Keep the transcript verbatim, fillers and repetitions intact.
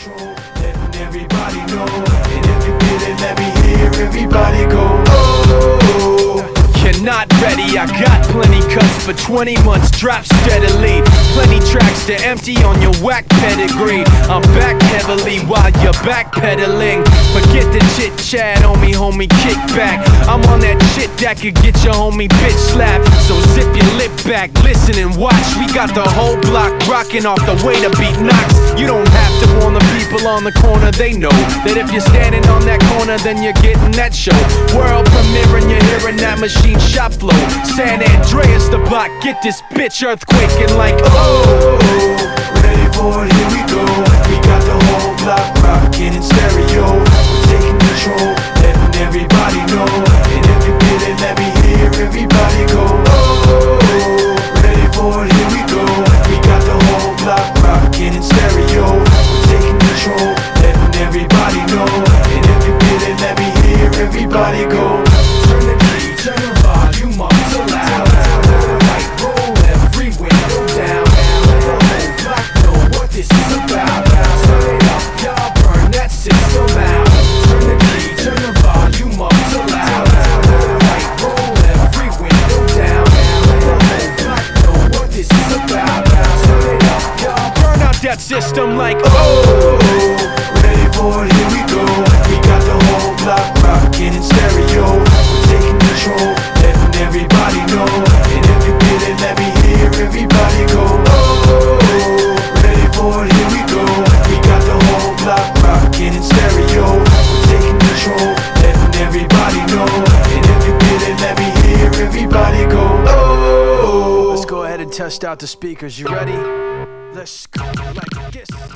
control, letting everybody know. And if you feel it, let me hear everybody go. Oh, you're not ready, I got plenty cuts for twenty months, drop steadily. Plenty tracks to empty on your whack pedigree. I'm back heavily while you're backpedaling. Forget the chit chat, homie, homie, kick back. I'm on that shit that could get your homie bitch slapped. So zip your lip back, listen and watch. We got the whole block rocking off the way to beat knocks. You don't have to warn the people on the corner, they know that if you're standing on that corner, then you're getting that show. World premiere and you're hearing that machine shop flow. San Andreas the block, get this bitch earthquaking like oh. Ready for it, here we go. We got the whole block rocking in stereo. We're taking control, letting everybody know. And if you feel it, let me hear everybody go. Oh, ready for it, here we go. We got the whole block rocking in stereo. We're taking control, letting everybody know. And if you feel it, let me hear everybody go. Turn the key, turn the volume up so loud. Right, roll every window down. Let the whole block know what this is about. Turn it up, y'all, burn that system out. Turn the key, turn the volume up so loud. Right, roll every window down. Let the whole block know what this is about. Turn it up, y'all, burn out that system like oh. Ready for it, here we go. We got the whole block rocking in stereo. We're taking control, letting everybody know. And if you feel it, let me hear everybody go. Oh, ready for it, here we go. We got the whole block rocking in stereo. We're taking control, letting everybody know. And if you feel it, let me hear everybody go. Oh, let's go ahead and test out the speakers. You ready? Let's go like this.